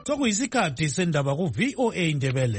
Sokuyisikhathi sendaba ku VOA Ndebele.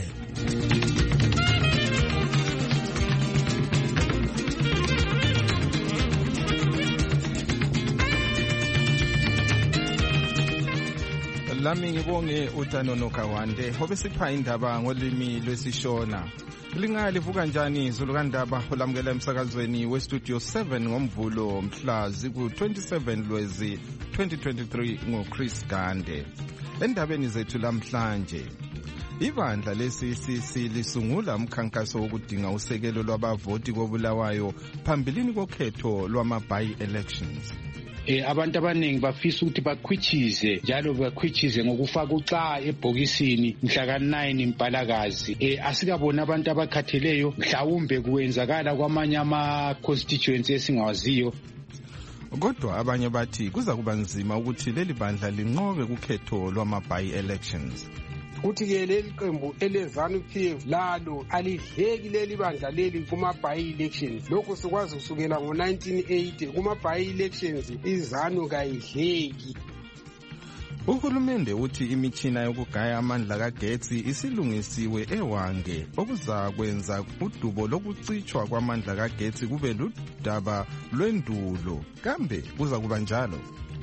Lami ngibonge uTanono Kawande obesipha indaba ngolimi lwesishona. Lingalivuka kanjani izulu kandaba olamukela emsakazweni westudio 7 ngomvulo mhla ziku-27 Lwezi 2023 ngoChris Gande. Endabeni zethu lamhlanje, ibandla le-CCC lisungula umkhankaso wokudinga usekelo lwabavoti koBulawayo phambilini kokhetho lwama-by-elections. Abantu abaningi bafisa ukuthi bakhwitshize njalo bakhwitshize ngokufaka uxa ebhokisini mhla ka-9 Mpalakazi. Asikabona abantu abakhatheleyo, mhlawumbe kuwenzakala kwamanye ama-constituency esingawaziyo. Kodwa abanye bathi kuza kuba nzima ukuthi leli bandla linqobe kukhetho lwama-by-elections. Kuthi-ke leli qembu ele-ZANU-PF lalo alidleki leli bandla leli kuma-by-elections. Lokhu sikwazi kusukela ngo-1980 kuma-by-elections iZANU kayidleki. Uhulumende uthi imitshina yokugaya amandla kagetsi isilungisiwe eWange okuzakwenza udubo lokucitshwa kwamandla kagetsi kube ludaba lwendulo. Kambe kuza kuba njalo?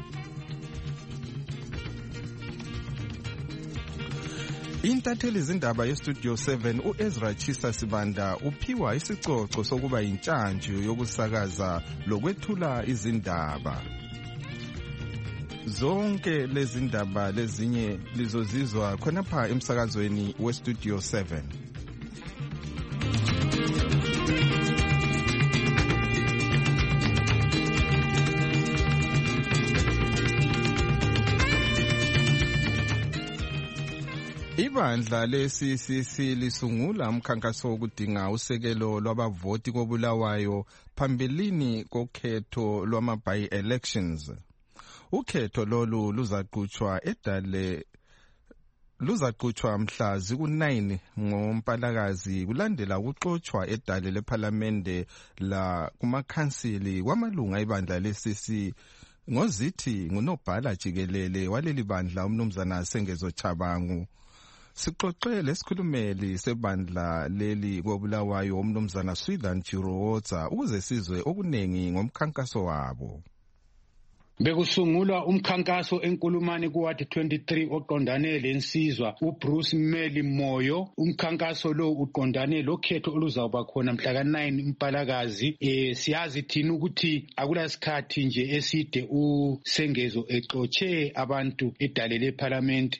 Intatheli zindaba yestudio 7 uEzra Chisa Sibanda uphiwa isicoco sokuba yintshantshi yokusakaza lokwethula izindaba. Zonke lezi ndaba lezinye lizozizwa khonapha emsakazweni westudio 7. Ibandla le-CCC lisungula umkhankaso wokudinga usekelo lwabavoti koBulawayo phambilini kokhetho lwama-by-elections. Ukhetho lolu luzaqhutshwa mhla ziku-9 ngoMpalakazi kulandela ukuxotshwa edale lephalamende la kumakhansili kwamalunga ibandla le-CCC ngozithi ngunobhala jikelele waleli bandla umnumzana Sengezo Chabangu. Sixoxe lesikhulumeli sebandla leli koBulawayo umnumzana Swithan Chirowoza ukuze sizwe okunengi ngomkhankaso wabo. Bekusungulwa umkhankaso enkulumani kuwadi 23 oqondane lensizwa uBruce Meli Moyo. Umkhankaso lo uqondane lokhetho oluzawuba khona mhla ka-9 Mpalakazi. Siyazi thina ukuthi akulasikhathi nje eside uSengezo exotshe abantu edale leParliament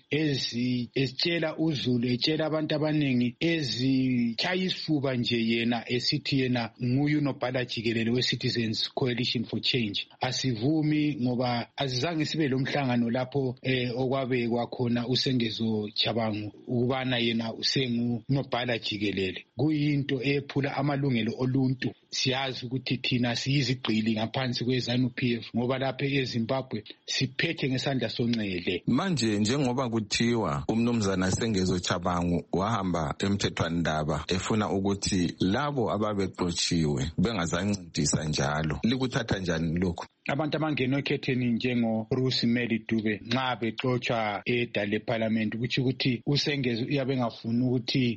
ezitshela uzulu, etshela abantu abaningi, ezichaya isifuba nje yena esithi yena nguye unobhala jikelele we-Citizens Coalition for Change. Asivumi ngoba azizange sibe lo mhlangano lapho okwabe kwakhona uSengezo Chabangu ukubana yena usengunobhala jikelele. Kuyinto ephula amalungelo oluntu. Siyazi ukuthi thina siyizigqili ngaphansi kweZANU-PF ngoba lapha eZimbabwe siphethe ngesandla sonxele. Manje njengoba kuthiwa umnumzana Sengezo Chabangu wahamba emthethwandaba efuna ukuthi labo ababexotshiwe bengazancedisa njalo, likuthatha njani lokho? Abantu abangena ekhetheni njengo Bruce Meli Dube nxa bexotshwa edale leParliament ukuthi uSengezo uyabe engafuni ukuthi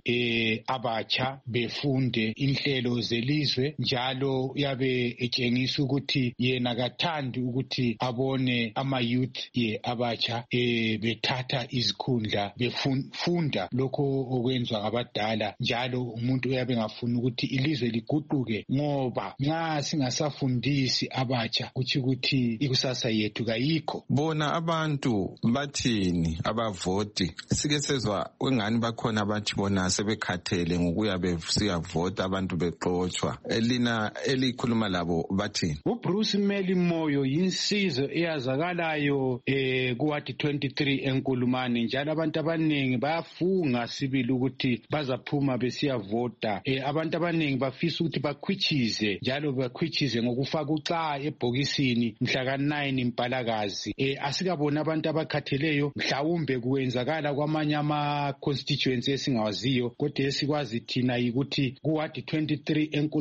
abatsha befunde inhlelo zelizwe, njalo uyabe etshengisa ukuthi yena kathandi ukuthi abone ama-youth abatsha bethatha izikhundla befunda lokho okwenzwa ngabadala. Njalo umuntu uyabe engafuni ukuthi ilizwe liguquke ngoba nxa singasafundisi abatsha ukuthi ikusasa yethu kayikho. Bona abantu bathini abavoti? Sike sezwa wengani bakhona abathi bona sebekhathele ngokuya besiyavota abantu bexotshwa. Elina elikhuluma labo bathini? uBruce Meli Moyo yinsizwe eyazakalayo kuwadi 23 enkulumani, njalo abantu abaningi bayafunga sibili ukuthi bazaphuma besiyavota. Abantu abaningi bafisa ukuthi bakhwitshize njalo bakhwitshize ngokufaka uxa ebhokisini mhla ka-9 Mpalakazi. Asikabona abantu abakhatheleyo, mhlawumbe kuwenzakala kwamanye ama-constituency esingawaziyo, kodwa esikwazi thina yikuthi kuwadi 23 enkulumane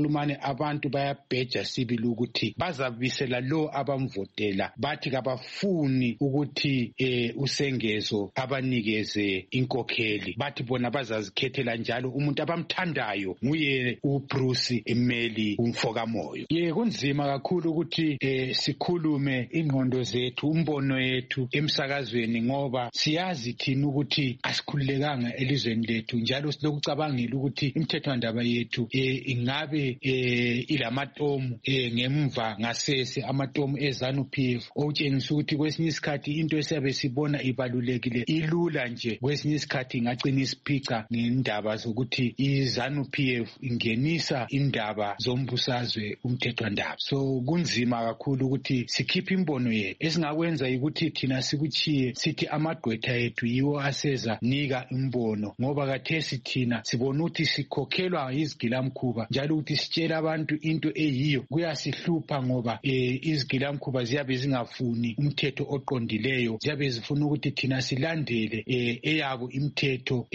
abantu bayabheja sibili ukuthi bazabisela lo abamvotela bathi kabafuni ukuthi usengezo abanikeze inkokheli, bathi bona bazazikhethela njalo umuntu abamthandayo nguye uBruce Meli umfokamoyo. Kunzima kakhulu ukuthi sikhulume ingqondo zethu, umbono yethu emsakazweni, ngoba siyazi thina ukuthi asikhululekanga elizweni lethu, njalo silokucabangela ukuthi imithethwandaba yethu ingabe ilamatomu ngemva ngasese amatomu eZANU-PF okutshengisa ukuthi kwesinye isikhathi into esiyabe sibona ibalulekile ilula nje, kwesinye isikhathi ingagcina isiphica ngendaba zokuthi iZANU-PF ingenisa indaba zombusazwe umthethwandaba. So kunzima kakhulu ukuthi sikhiphe imbono yethu. Esingakwenza ukuthi thina sikuchiye sithi amagqwetha ethu yiwo aseza nika imbono, ngoba kathesi thina sibona ukuthi sikhokhelwa yizigilamkhuba, njalo ukuthi sitshela abantu into eyiyo kuyasihlupha, ngoba izigilamkhuba ziyabe zingafuni umthetho oqondileyo, ziyabe zifuna ukuthi thina silandele eyabo imithetho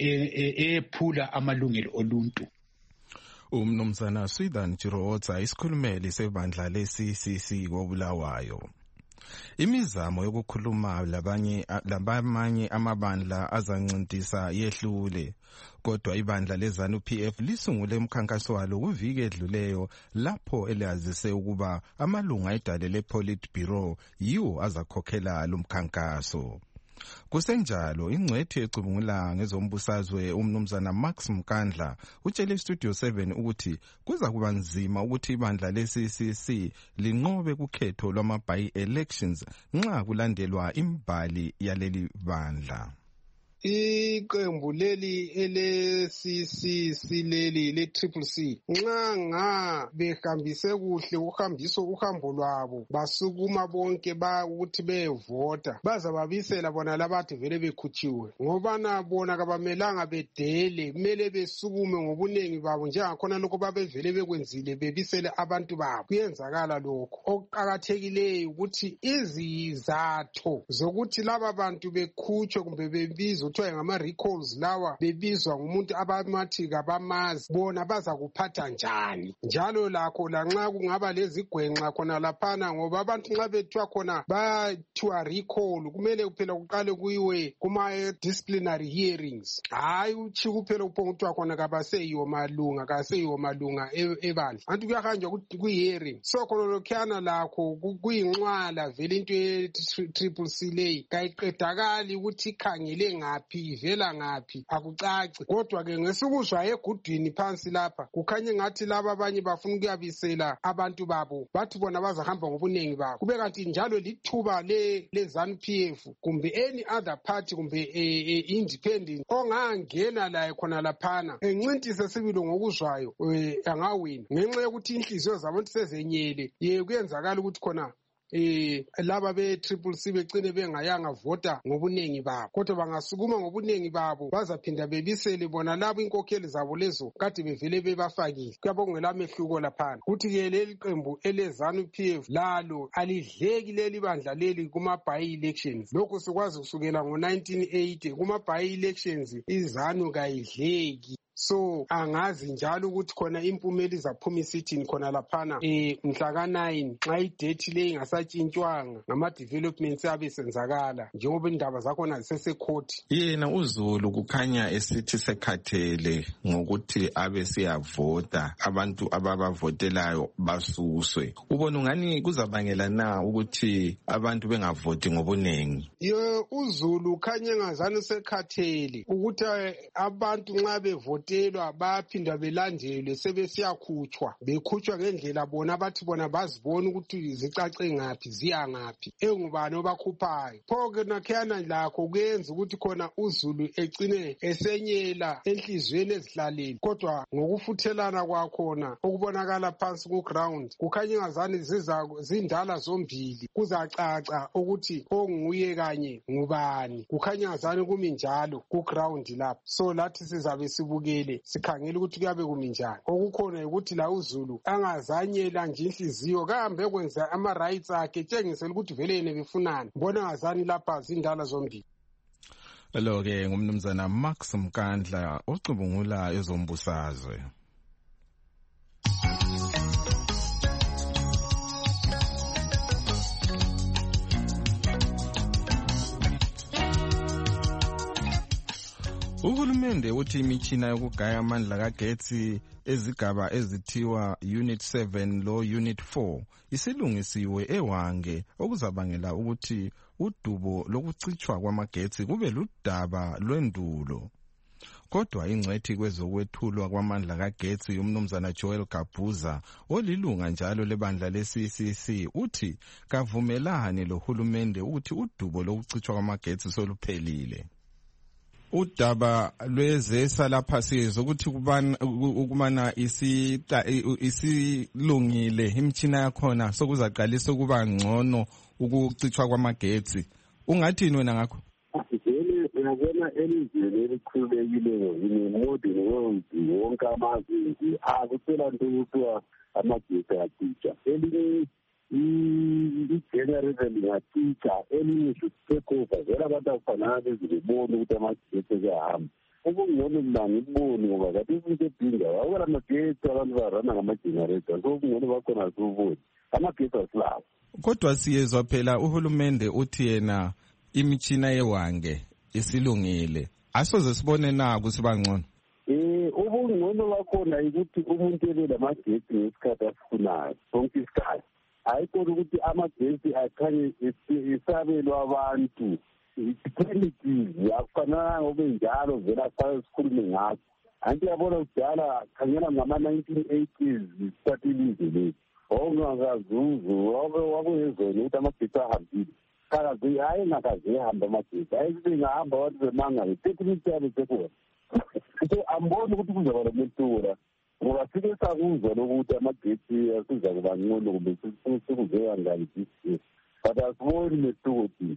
ephula amalungelo oluntu. Umnumzana Swithan Chiroza, isikhulumeli sebandla le-CCC koBulawayo. Imizamo yokukhuluma labamanye amabandla azancintisa yehlule, kodwa ibandla leZANU-PF lisungule umkhankaso walo kuviki edluleyo lapho elazise ukuba amalunga edale le-Politburo yiwo azakhokhela lo mkhankaso. Kusenjalo ingcwethi ecubungula ngezombusazwe umnumzana Max Mkandla utshele Studio 7 ukuthi kuza kuba nzima ukuthi ibandla le-CCC linqobe kukhetho lwama-by-elections nxa kulandelwa imbali yaleli bandla. Iqembu leli ele-CCC leli le-CCC nxa behambise kuhle uhambo lwabo basukuma bonke ukuthi beyevota, bazababisela bona labathi vele bekhutshiwe, ngobana bona kabamelanga bedele, kumele besukume ngobunengi babo njengakhona lokho babevele bekwenzile bebisele abantu babo. Kuyenzakala lokho. Okuqakathekileyo ukuthi izizatho zokuthi laba bantu bekhutshwe kumbe bebizwe kuthiwa ngama-recalls lawa bebizwa ngumuntu abamathi kabamazi, bona baza kuphatha njani, njalo lakho lanxa kungaba lezigwenxa khona laphana, ngoba abantu nxa bethiwa khona bathiwa recall kumele kuphela kuqale kuyiwe kuma-disciplinary hearings, hayi uchi kuphela kuphonguthiwa khona kaseyiwo malunga ebandla, anti kuyahanjwa kwi-hearing. So khona lokhuyana lakho kuyinxwala vele into ye-CCC leyi kayiqedakali ukuthi ikhangele ngaphi ivela ngaphi akucaci. Kodwa-ke ngesikuzwa egudwini phansi lapha kukhanye ngathi laba abanye bafuna ukuyabisela abantu babo, bathi bona bazahamba ngobunengi babo, kube kanti njalo lithuba le-ZANU-PF kumbe any other party kumbe independent ongangena laye khona laphana encintise sibilo ngokuzwayo angawina, ngenxa yokuthi inhliziyo zabantu sezenyele. Kuyenzakala ukuthi khona laba be-CCC becine bengayanga vota ngobunengi babo, kodwa bangasukuma ngobunengi babo bazaphinda bebisele bona labo inkokheli zabo lezo kade bevele bebafakile. Kuyabe kungela mehluko laphana. Kuthi-ke leli qembu ele-ZANU-PF lalo alidleki leli bandla leli kuma-by-elections. Lokhu sikwazi kusukela ngo-1980 kuma-by-elections iZANU kayidleki. So angazi njalo ukuthi khona impumela izaphuma isithini khona laphana mhla ka-9 nxa idethi leyi ingasatshintshwanga ngama-developments abe senzakala njengoba indaba zakhona zisesekhoti. Yena uZulu kukhanya esithi sekhathele ngokuthi abe siyavota, abantu ababavotelayo basuswe. Ubona ungani kuzabangela na ukuthi abantu bengavoti ngobunengi? uZulu khanye ngazani sekhathele ukuthi abantu nxa bevota bayaphinda belandelwe sebesiyakhutshwa, bekhutshwa ngendlela bona bathi bona bazibona ukuthi zicace ngaphi ziya ngaphi, engubani obakhuphayo. Pho-ke nakhiyana lakho kuyenza ukuthi khona uZulu ecine esenyela enhliziyweni ezihlaleni, kodwa ngokufuthelana kwakhona okubonakala phansi ku-ground kukhanya ingazani zindala zombili, kuzacaca ukuthi onguye kanye ngubani, kukhanya ingazani kumi njalo ku-ground lapho. So lathi sizabe sibuke sikhangela ukuthi kuyabe kumi njani. Okukhona ukuthi la uZulu angazanyela nje inhliziyo, kahambe kwenza ama-rights akhe tshengisela ukuthi vele yena befunani, mbona ngazani lapha zindala zombili. Lo-ke ngumnumzana Max Mkandla ocubungula ezombusazwe. Uhulumende uthi imitshina yokugaya amandla kagetsi ezigaba ezithiwa Unit 7 lo Unit 4 isilungisiwe eHwange okuzabangela ukuthi udubo lokucitshwa kwamagetsi kube ludaba lwendulo. Kodwa ingcwethi kwezokwethulwa kwamandla kagetsi umnumzana Joel Gabuza olilunga njalo lebandla le-CCC uthi kavumelane lohulumende ukuthi udubo lokucitshwa kwamagetsi soluphelile. Udaba lwezesa lapha sizwe ukuthi ukubana isilungile imtshina yakhona sokuzaqalisa ukuba ngcono ukucitshwa kwamagetsi. Ungathini wena ngakho? Uyabona elizweni elikhululekileyo modern world wonke amazwe akusela nto kuthiwa amagetsi acitsha. Elinye i-generation ingacitsha, elinye take over. Vele abantu akufanana bezibone ukuthi amagetsi ayahamba. Ubungcono mina ngibone ngoba kade into edinga awukela amagetsi abantu barana ngama-generator. So ubungcono bakhona siwubone. Amagetsi asilawo. Kodwa siyezwa phela uhulumende uthi yena imitshina yeHwange isilungile. Asoze sibone na kusiba ngcono. Ubungcono bakhona ukuthi umuntu ebe lamagetsi ngesikhathi asifunayo sonke isikhathi. Ayikho ukuthi amagetsi akhanye isabelwa abantu. Primitive akufanana ngobe njalo vele afanele sikhulume ngakho. Anti yabona kudala khangela ngama-1980s isithatha ilizwe lethu. Ongakazuzu wakuyezona ukuthi amagetsi ahambile. Kakazi hayi ngakaze hamba amagetsi. Ayisithi ngahamba abantu bemanga be-30 yabo sekhona. So amboni ukuthi kuzaba lomentura. Ngoba sike sakuzwa lokuthi amagetsi asiza kuba ngcono kumbe sikuzeka ngani this. But asiboni mesikuthi.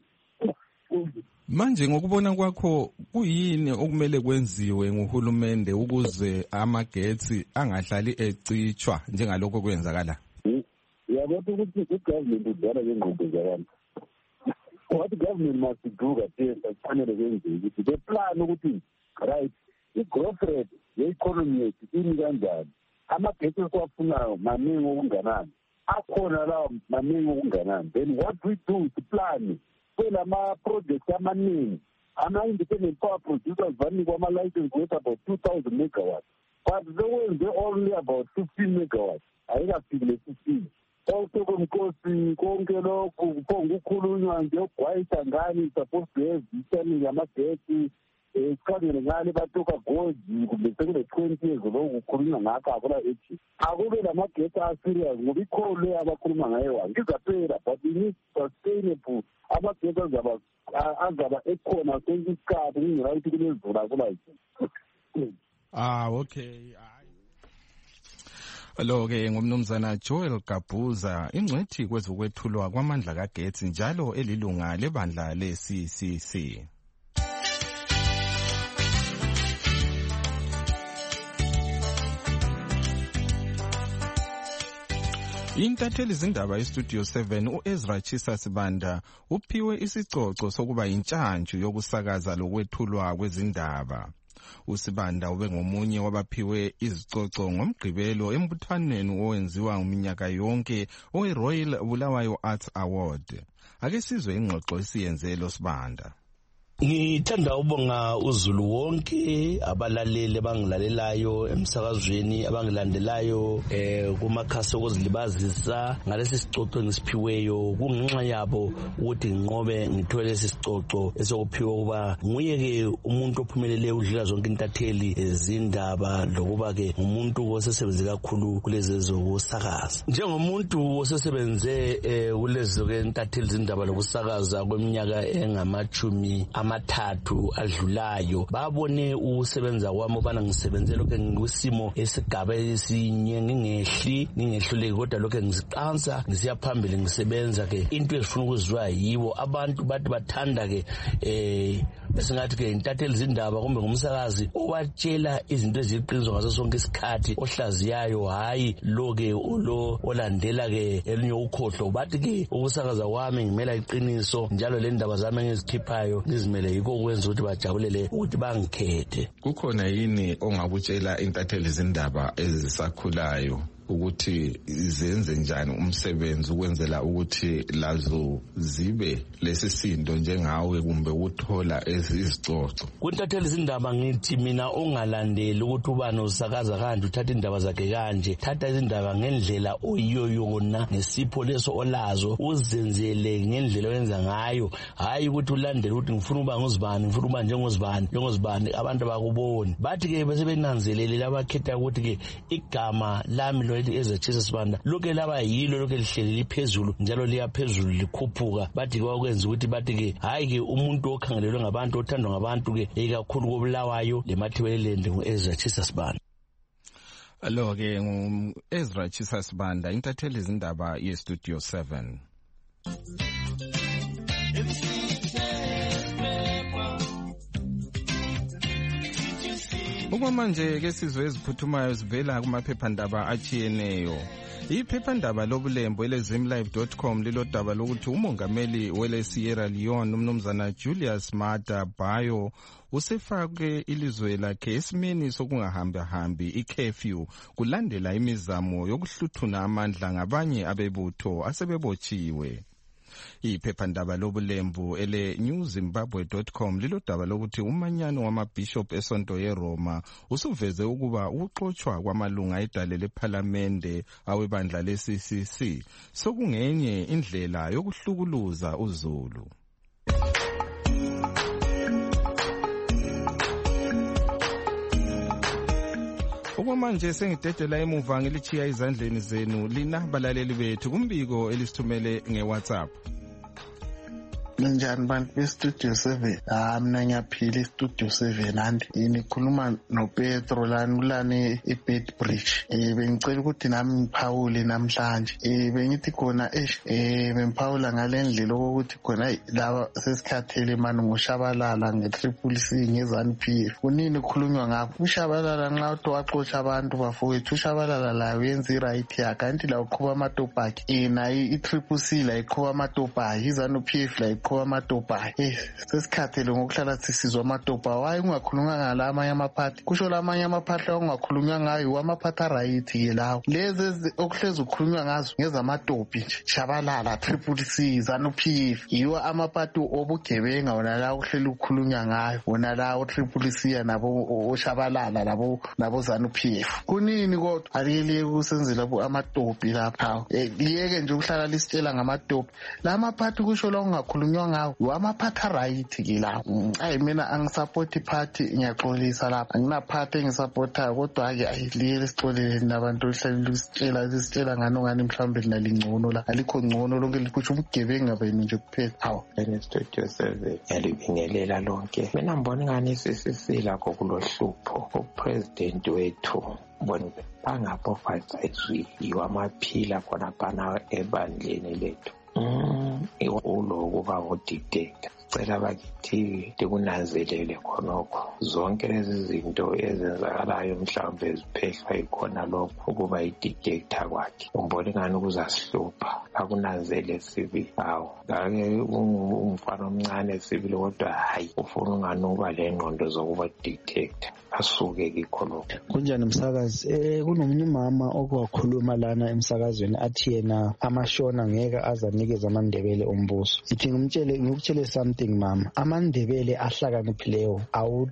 Manje ngokubona kwakho kuyini okumele kwenziwe nguhulumende ukuze amagetsi angahlali ecitshwa njengalokho kwenzakala? Yabona ukuthi i-government udala ngengqondo zabantu. What the government must do kufanele kwenzeke ukuthi the plan ukuthi right i-growth rate ye-economy yethu imi kanjani, amagetsi esiwafunayo maningi okunganani, akhona lawo maningi okunganani. Then what we do to plan ama-projects amaningi, ama-independent power producers vanikwa ama-license worth about 2,000 megawatts, but sekwenze only about 15 megawatts, ayikafiki le-15. Also komkosi konke lokhu kuphonga ukukhulunywa nje ugwayisa ngani supposed to have isani yamagetsi sikhangele ngani batoka gozi kumbe sekule 20 years lokhu kukhulunywa ngakho akula ethi akube lamagetsi aserious ngoba ikholo abakhuluma ngayo ngizaphela but we need sustainable amagetsi azaba ekhona sonke isikhathi kungela ukuthi kunezula kula ethi. Okay. Lo-ke ngumnumzana Joel Gabuza, ingcwethi kwezokwethulwa kwamandla kagetsi njalo elilunga lebandla le-CCC. Intatheli zindaba iStudio 7 uEzra Chisa Sibanda uphiwe isicoco sokuba yintshantshu yokusakaza lokwethulwa kwezindaba. uSibanda ube ngomunye wabaphiwe izicoco ngomgqibelo embuthaneni owenziwa ngeminyaka yonke oweRoyal Bulawayo Arts Award. Ake sizwe ingxoxo esiyenze lo Sibanda. Ngithanda ubonga uzulu wonke abalaleli abangilalelayo emsakazweni abangilandelayo kumakhasi okuzilibazisa ngalesi sicoco ngisiphiweyo kungenxa yabo ukuthi nginqobe ngithole lesi sicoco esokuphiwa kuba nguye ke umuntu ophumelele udlula zonke intatheli ezindaba lokuba ke umuntu osesebenze kakhulu kulezi zokusakaza. Njengomuntu osesebenze kulezi ke intatheli zindaba lokusakaza kweminyaka engamachumi amathathu adlulayo babone usebenza kwami ubana ngisebenze lokho ngisimo esigaba esinye ngingehluleki kodwa lokho ngiziqansa ngisiya phambili ngisebenza ke into ezifuna ukuzwa yibo abantu bathi bathanda ke besingathi ke intatheli zindaba kumbe ngumsakazi owatshela izinto eziqiniso ngaso sonke isikhathi ohlaziyayo hayi loke olandela ke elinye ukhohlo bathi ke ukusakaza kwami ngimela iqiniso njalo le ndaba zami engizikhiphayo ngizimele yiko ukwenza ukuthi bajabulele ukuthi bangikhethe. Kukhona yini ongakutshela intatheli zindaba ezisakhulayo ukuthi zenze njani umsebenzi ukwenzela ukuthi lazo zibe lesisindo njengawe kumbe ukuthola izicoco. Kuntatheli izindaba ngithi mina ungalandeli ukuthi ubani usakaza kanje uthatha indaba zakhe kanje, thatha izindaba ngendlela oyiyo yona nesipho leso olazo uzenzele ngendlela oyenza ngayo, hayi ukuthi ulandele ukuthi ngifuna uba nguzibani, ngifuna uba njengozibani abantu bakuboni. Bathi ke bese benanzelele abakhetha ukuthi ke igama lami lo lithi Ezra Chisa Sibanda lokho laba yilo lokho lihleli liphezulu njalo liyaphezulu likhuphuka. Bathi ke wakwenza ukuthi bathi ke hayi ke umuntu okhangelelwe ngabantu othandwa ngabantu ke ikakhulu kobulawayo leMathebelelende ngu-Ezra Chisa Sibanda. Lo ke ngu-Ezra Chisa Sibanda, intatheli izindaba ye-Studio 7. Okwamanje ke sizwe eziphuthumayo zivela kumaphephandaba atshiyeneyo. Iphephandaba lobulembo elezimlive.com lilodaba lokuthi umongameli wele-Sierra Leone umnumzana Julius Maada Bio usefake ilizwe lakhe esimeni sokungahambi i-curfew kulandela imizamo yokuhluthuna amandla ngabanye abebutho asebebotshiwe. Iphephandaba lobulembu ele-newzimbabwe.com lilodaba lokuthi umanyano wamabhishop esonto yeRoma usuveze ukuba ukuxotshwa kwamalunga edale lephalamende awebandla le-CCC sokungenye indlela yokuhlukuluza uZulu. Okwamanje sengidedela emuva ngilichiya izandleni zenu lina balaleli bethu kumbiko elisithumele ngeWhatsApp. Njani bantu bestudio 7? Mina ngiyaphila istudio 7 andi nikhuluma noPetro lani eBedbridge. Bengicela ukuthi nami ngiphawule namhlanje. Bengithi khona bengiphawula ngalendlela ukuthi khona laba sesikhathele manje ngoshabalala nge-CCC ngeZANU-PF. Kunini kukhulunywa ngakho? Ushabalala nxa uthi waxotsha abantu bafowethu, ushabalala layo yenza i-right yakhe kanti la uqhuba amatopaki. Nayo i-CCC la iqhuba amatopaki, iZANU-PF la iqhuba amatopa. Sesikhathele ngokuhlala sisizwa amatopa. Waye ungakhulunywa ngala amanye amaphathi. Kusho lamanye amaphathi ungakhulunywa ngayo amaphathi right ke lawo. Lezi okuhlezi ukukhulunywa ngazo ngezamatopi nje. Shabalala, CCC, ZANU-PF. Yiwo amaphathi obugebenga wona la okuhleli ukukhulunywa ngayo. Wona la CCC nabo oshabalala nabo ZANU-PF. Kunini kodwa aliyele kusenzela amatopi lapha. Liyeke nje ukuhlala lisitshela ngamatopi. La maphathi kusho la ungakhulunywa ngawo wamaphatha right ke la. Mina angisupport party ngiyaxolisa lapha. Anginaphathi engisupportayo kodwa ke ayiliyele sixolele nabantu ohlala lisitshela ngani mhlawumbe linalingcono la. Alikho ngcono lonke likusho ubugebenga benu nje kuphela. Hawo estudio 7 yalibingelela lonke. Mina ngibona ngani CCC lakho kulohlupho. uPresident wethu bona bangapho fight yiwamaphila khona bana ebandleni lethu. Uloku bangu-dictator. Cela bakithi kunanzelele khonokho zonke lezi zinto ezenzakalayo mhlawumbe eziphehlwa ikhona lokho ukuba i-dictator kwakhe. Umbone ngani ukuzasihlupha akunanzele sibili. Hawu ngake umfana omncane sibili kodwa hayi ufuna ngani ukuba le ngqondo zokuba dictator. Asuke kikhonokho. Kunjani msakazi? Kunomunye umama okwakhuluma lana emsakazweni athi yena amashona ngeke azanikeza amandebele umbuso. Sithi ngikutshele something mama. Amandebele ahlakaniphileyo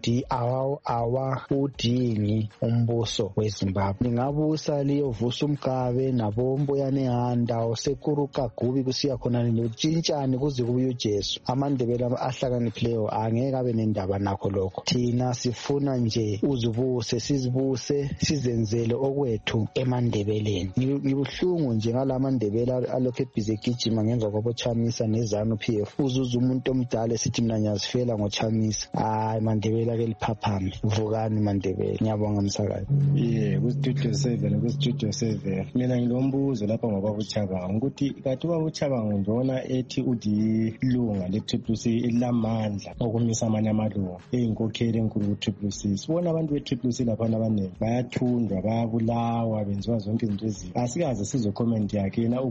awudingi umbuso weZimbabwe. Ningabusa liyovusa umgabe nabombo yanehanda osekuruka gubi kusiya khona notshintshane kuze kube uJesu. Amandebele ahlakaniphileyo angeke abe nendaba nakho lokho. Thina sifuna nje uzibuse sizibuse sizenzele okwethu emandebeleni. Ngibuhlungu nje ngalamandebele alokho ebhizi egijima ngemva kwaboChamisa neZANU-PF. Uzuza umuntu omdala sithi mina ngiyazifela ngoChamisa. Hayi mandebele ake liphaphame. Vukani mandebele. Ngiyabonga msakazi. Kustudio 7 mina ngilombuzo lapha ngoba uChabanga ukuthi kathi uba uChabanga ngibona ethi udilunga le-CCC elilamandla okumisa amanye amalunga eyinkokheli enkulu ku-CCC. Sibona abantu be-CCC laphana abaningi bayathundwa, bayabulawa, benziwa zonke izinto ezinto. Asikaze sizwe comment yakhe yena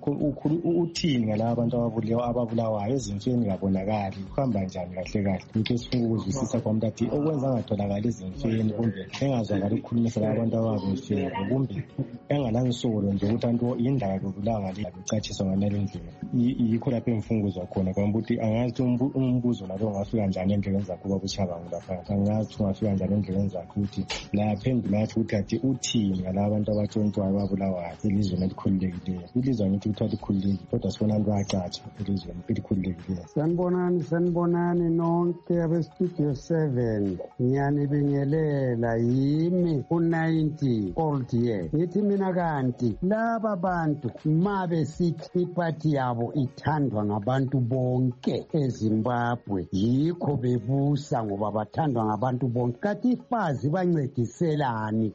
uthini ngalaba abantu ababulawayo ezimfeni kabonakali kuhamba njani kahle kahle. Into esifuna ukuzwisisa kwami ukuthi okwenza angatholakali ezimfeni kumbe engazwakali ukukhulumisa laba abantu ababemfeni kumbe engalansolo nje ukuthi abantu indaba yokubulawa ngale icatshiswa nganale ndlela. Yikho lapho emfunguzwa khona kwami ukuthi angazi umbuzo nalo ungafika njani endleleni zakho babuchabangu lapha. Angazi ungafika njani endleleni zakho ukuthi laphendula athi ukuthi uthini ngalaba abantu abatshontshwayo babulawayo elizweni elikhululekileyo. Ilizwe ngithi ukuthi likhululekile kodwa sibona abantu bayacatsha elizweni elikhululekileyo. Sanibonani nonke abestudio 7. Ngiyanibingelela yimi u-90 old year. Ngithi mina kanti laba bantu mabe sithi iphathi yabo ithandwa ngabantu bonke eZimbabwe yikho bebusa ngoba bathandwa ngabantu bonke. Kathi ifazi bancediselani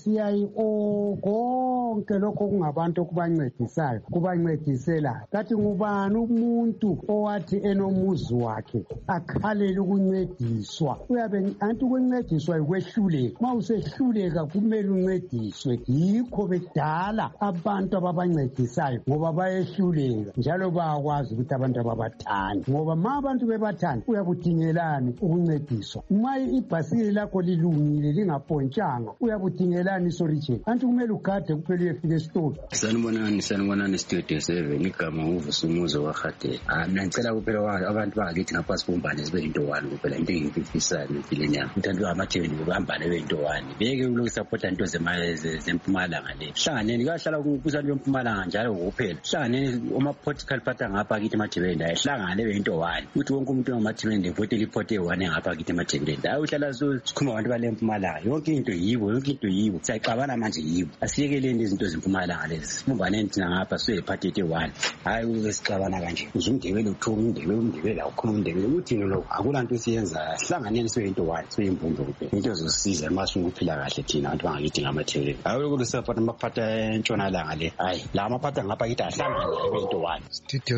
ama-CIO konke lokho kungabantu okubancedisayo kubancedisela. Kathi ngubani umuntu owathi enomuzi wakhe akhalele ukuncediswa? Uyabe anti ukuncediswa ukwehluleka. Ma usehluleka kumele uncediswe. Yikho bedala abantu ababancedisayo ngoba bayehluleka njalo bayakwazi ukuthi abantu ababathanda. Ngoba ma abantu bebathanda uyakudingelani ukuncediswa? Ma ibhasikili lakho lilungile lingapontshanga uyakudingelani isorije? Anti kumele ugade kuphela uyefika esitolo. Sanibonani studio 7 igama uvusumuzo wakhade. Mina ngicela kuphela abantu bangakithi ngaphansi kombane sibe into one kuphela into engifisana empilweni yami. Ngithanda amatheni ukubambana bento one. Beke ulokusupporta into zempumalanga le. Hlanganeni kahlala ukubusa lwempumalanga njalo kuphela. Hlanganeni uma political party ngapha kithi eMathebeni ayihlangane bento one. Uthi wonke umuntu eMathebeni vote lipote one ngapha kithi eMathebeni. Hayi uhlala sikhuluma abantu balempumalanga. Yonke into yibo. Siyaqabana manje yibo. Asiyekeleni izinto zempumalanga lezi. Sibumbane thina ngapha siye party ethe one. Hayi ukusixabana kanje. Uzumndebele uthuma umndebele awukhuluma umndebele uthini lo? Akulanto esiyenza. Hlanganeni sibe into one. Sibe imbumbe kuphela. Into zosiza mase ukuphila kahle thina abantu bangakithi ngamathebeni. Hayi ukusupport amaphatha entshonalanga le. Hayi la amaphatha ngapha kithi ahlangane ibe into one. Studio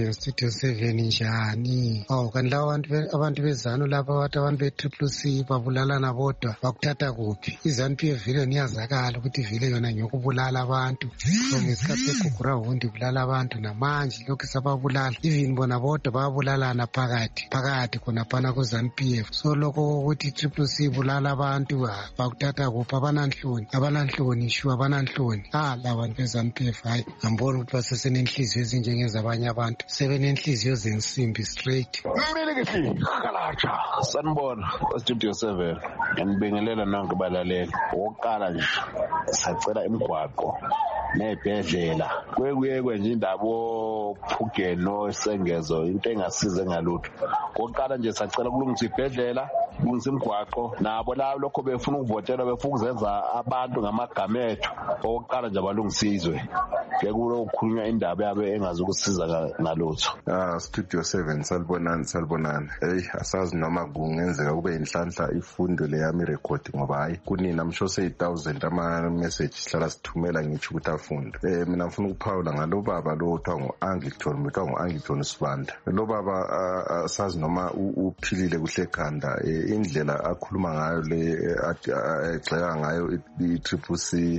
7 njani? Kanti la abantu bezanu lapha abantu be-CCC babulalana bodwa bakuthatha kuphi? iZANU-PF vile niyazakala ukuthi vile yona ngiyokubulala abantu. So ngesikhathi segugurawundi ibulala abantu namanje lokhu sababulala. Even bona bodwa bayabulalana phakathi khonaphana ku-ZANU-PF. So lokho ukuthi i-CCC ibulala abantu bakuthatha kuphi? Abananhloni shu abananhloni. Labantu be-ZANU-PF hayi ngambona ukuthi basesenenhliziyo ezinjengezabanye abantu. Sebenenhliziyo zensimbi straight. Mmelekisi khalatsha sanibona Studio 7 ngiyanibingelela nonke balaleli. Oqala nje sacela imigwaqo nezibhedlela kuye nje indaba phugeno sengezo into engasize ngalutho. Oqala nje sacela kulungisa ibhedlela, kulungisa imigwaqo nabo la lokho befuna ukuvotela befuna ukuzenza abantu ngamagama ethu. Oqala nje abalungisizwe kulo ukukhulunywa indaba yabe engazi ukusiza ngalutho. Studio 7 salibonani. Asazi noma kungenzeka kube inhlanhla ifundo le yami record ngoba hayi kunini amsho say 1000 ama message sihlala sithumela ngithi ukuthi afunde. Mina ngifuna ukuphawula ngalo baba lo othiwa ngo-Anglican Sibanda. Lo baba asazi noma uphilile kuhle ekhanda. Indlela akhuluma ngayo le agxeka ngayo i-CCC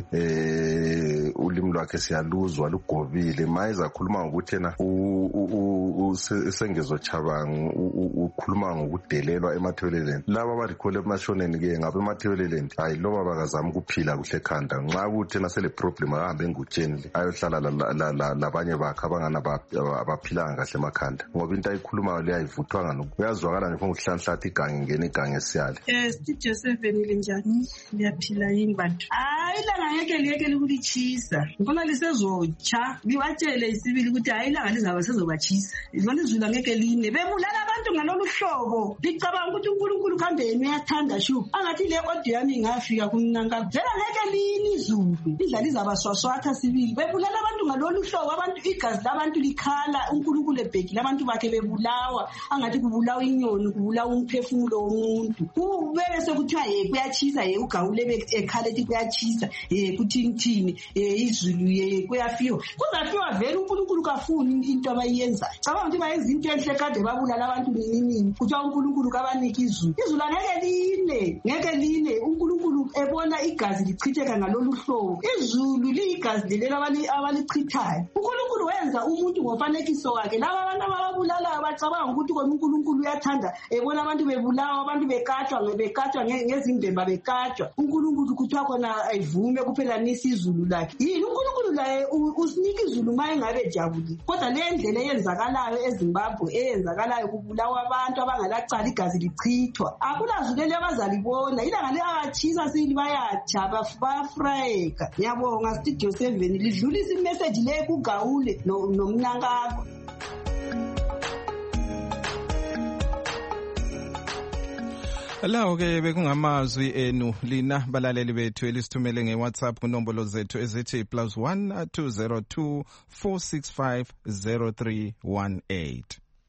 ulimi lwakhe siyaluzwa lugobile. Mayiza akhuluma ngokuthi yena usengezochabangu ukhuluma ngokudelelwa emathebeleleni. Laba abarikole emashoneni ke ngabe emathebeleleni hayi lo baba akazama ukuphila kuhle ekhanda. Nxa kuthi na sele problem ahambe engutsheni ayohlala labanye bakhe abangana abaphilanga kahle emakhanda ngoba into ayikhulumayo le ayivuthwanga nokuyazwakala nje ngokuhlanhlathi igange ngene igange siyale. Studio 7 linjani? Liyaphila yini bantu? Hayi langa ngeke likulitshisa. Ngifuna lisezotsha liwatshele isibili ukuthi hayi langa lizaba sezobatshisa. Ngifuna izulu ngeke line bebulala abantu ngalolu hlobo. Licabanga ukuthi uNkulunkulu kambeni uyathanda shu. Angathi le audio yami ngafika kumnanga vela ngeke line izulu. Idlala izabaswaswatha sibili. Bebulala abantu ngalolu hlobo abantu igazi labantu likhala uNkulunkulu ebhekile abantu bakhe bebulawa angathi kubulawa inyoni kubulawa umphefumulo womuntu. Ubele sekuthiwa kuyachisa ugawule ekhala ethi kuyachisa kuthini izulu kuyafiwa kuzafiwa vele uNkulunkulu kafuni into abayenza cabanga ukuthi bayenza into enhle kade babulala abantu nini kuthiwa uNkulunkulu kabanika izulu ngeke line uNkulunkulu ebona igazi lichitheka ngalolu hlobo izulu liyigazi lelo abalichithayo uNkulunkulu wenza umuntu ngomfanekiso wakhe laba abantu ababulalayo bacabanga ukuthi uNkulunkulu uyathanda ebona abantu bebulawa abantu bekatshwa ngezindemba bekatshwa uNkulunkulu kuthiwa khona ayivume kuphela nisizulu lakhe yini uNkulunkulu laye usinika izulu maye ngabe ejabulile kodwa le ndlela eyenzakalayo eZimbabwe eyenzakalayo kubulawa abantu abangalacala igazi lichithwa akulazulu leli abazalibona ilanga liyatshisa sili bayatsha bayafrayeka ngiyabonga Studio 7 lidlulisa imessage le kuGawule nomnankako. Lawo-ke bekungamazwi enu lina balaleli bethu elisithumele nge-WhatsApp kunombolo zethu ezithi +1 202 465 0318.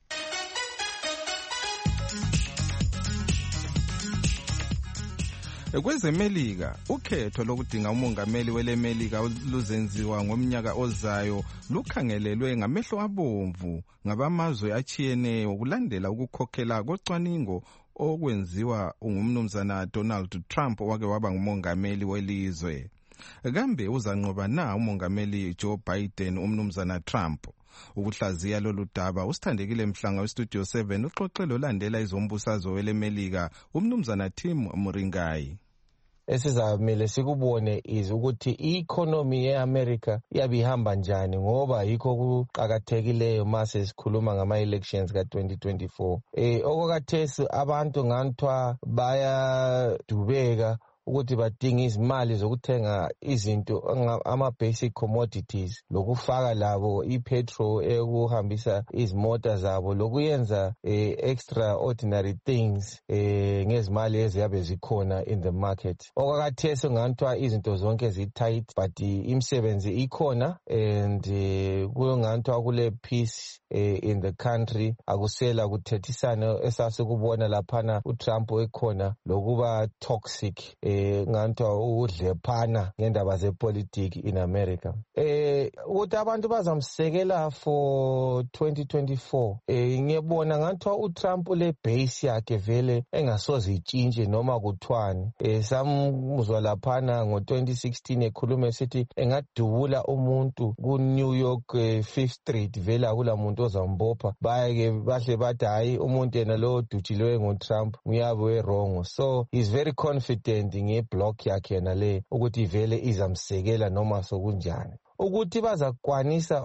KwezeMelika ukhetho lokudinga umongameli weleMelika luzenziwa ngomnyaka ozayo lukhangelelwe ngamehlo abomvu ngabamazwe achiyeneyo kulandela ukukhokhela kocwaningo okwenziwa ngumnumzana Donald Trump owake waba ngumongameli welizwe. Kambe uzanqoba na umongameli Joe Biden umnumzana Trump? Ukuhlaziya lolu daba usithandekile Mhlanga weStudio 7 uxoxelo olandela izombusazwe weleMelika umnumzana Tim Muringai. Esizamele sikubone ukuthi i-economy ye-America iyabihamba njani ngoba yikho kuqakathekileyo mase sikhuluma ngama-elections ka-2024. Okokhathesi abantu nganthwa bayadubeka ukuthi badinga izimali zokuthenga izinto ama-basic commodities lokufaka labo i-petrol ekuhambisa izimota zabo lokuyenza extraordinary things ngezimali eziyabe zikhona in the market. Okwakhathesi nganthwa izinto zonke zi-tight but imisebenzi ikhona and kunganthwa kule peace in the country akusela kuthethisana esasikubona laphana uTrump ekhona lokuba toxic nganthwa udlephana ngendaba zepolitiki in America. Ukuthi abantu bazamsekela for 2024 ngiyabona nganthwa uTrump le base yakhe vele engasoze itshintshe noma kuthwani. Samuzwa laphana ngo-2016 ekhuluma esithi engadubula umuntu ku-New York 5th Street vele akula muntu ozambopha baye bahle bathi hayi umuntu yena lo dutshileyo ngoTrump uyabe we-wrong. So he's very confident ngeblock yakhe yena le ukuthi vele izamsekela noma sokunjani. Ukuthi bazakwanisa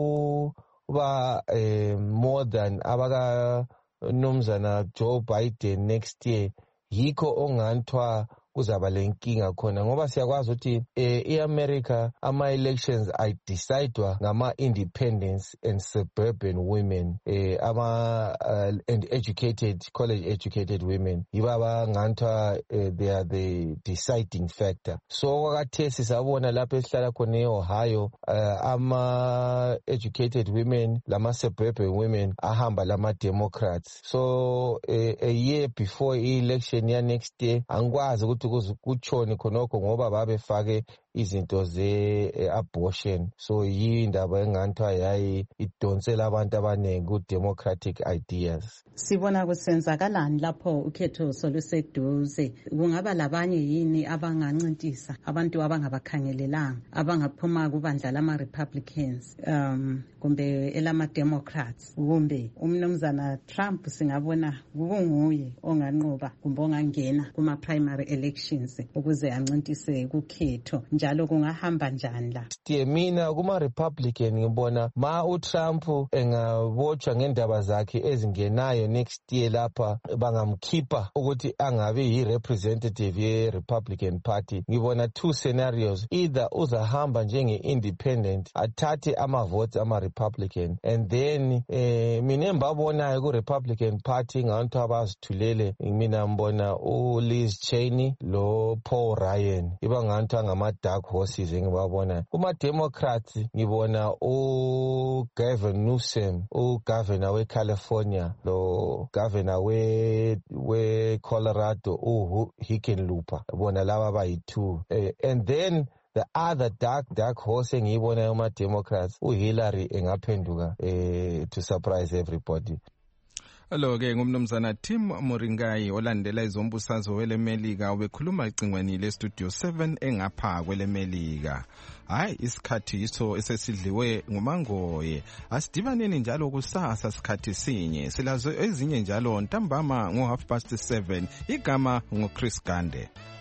ukuba more than abaka nomzana Joe Biden next year yikho onganthwa kuzaba lenkinga khona ngoba siyakwazi ukuthi eAmerica ama-elections ayidecidwa ngama-independents and suburban women and educated college-educated women yibo abanganthwa they are the deciding factor. So kwakhathesi sabona lapho esihlala khona e-Ohio ama-educated women lama-suburban women ahamba lama-Democrats. So a year before i-election ya next year angikwazi ukuthi kutshoni khonokho ngoba babefake izinto ze-abortion. So yindaba enganthwa yayi idonsela abantu abaningi ku-democratic ideas. Sibona kusenzakalani lapho ukhetho soluseduze? Kungaba labanye yini abangancintisa abantu abangabakhangelelanga abangaphuma kubandla lama-Republicans kumbe elama-Democrats kumbe umnumzana Trump singabona kunguye onganqoba kumbe ongangena kuma-primary elections ukuze ancintise kukhetho njalo kungahamba njani la? Mina kuma-Republican ngibona ma uTrump engabotshwa ngendaba zakhe ezingenayo next year lapha bangamkhipha ukuthi angabe yi-representative ye-Republican Party. Ngibona two scenarios, either uzahamba njenge-independent athathe ama-votes ama-Republican and then mina embabonayo ku-Republican Party ngantu abazithulele mina mbona uLiz Cheney lo Paul Ryan iba ngantu angama-dark horses engibabona. Kuma-Democrats ngibona uGavin Newsom ugovernor we-California lo governor we-Colorado uHickenlooper bona laba bayi-two and then the other dark horse engiyibonayo ama-Democrats uHillary engaphenduka to surprise everybody. Lo-ke ngumnumzana Tim Moringai olandela izombusazwe welemelika ubekhuluma ecingweni lestudio 7 engapha kwelemelika. Hayi isikhathi iso esesidliwe ngumangoye. Asidibaneni njalo kusasa sikhathi sinye. Silazo ezinye njalo ntambama ngo 7:30. Igama ngoChris Gande.